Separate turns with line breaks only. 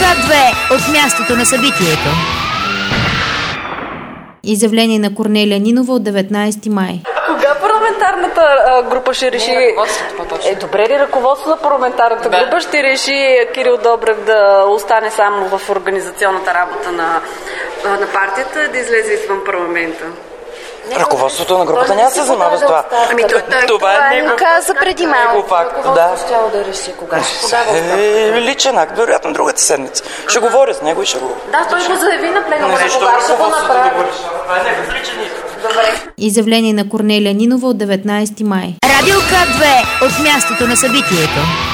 К2 от мястото на събитието. Изявление на Корнелия Нинова от 19 май.
Кога парламентарната група ще реши... Добре ли ръководството на парламентарната група ще реши Кирил Добрев да остане само в организационната работа на партията, да излезе извън парламента?
Ръководството на групата няма да се занимава с това.
Това е него.
Каза преди малко.
Ръководството
щяло да реши кога.
Личен акт, вероятно другата седмица. Ще говоря с него и ще го...
Да, той го заяви на пленума.
Изявление на Корнелия Нинова от 19 май. Радио К2 от мястото на събитието.